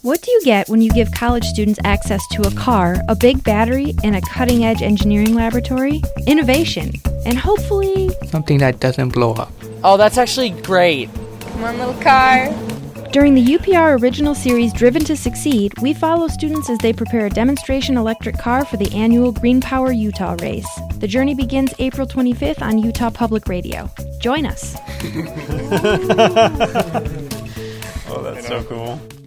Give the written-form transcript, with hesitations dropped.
What do you get when you give college students access to a car, a big battery, and a cutting-edge engineering laboratory? Innovation. And hopefully... something that doesn't blow up. Oh, that's actually great. Come on, little car. During the UPR original series Driven to Succeed, we follow students as they prepare a demonstration electric car for the annual Green Power Utah race. The journey begins April 25th on Utah Public Radio. Join us. Oh, that's so cool.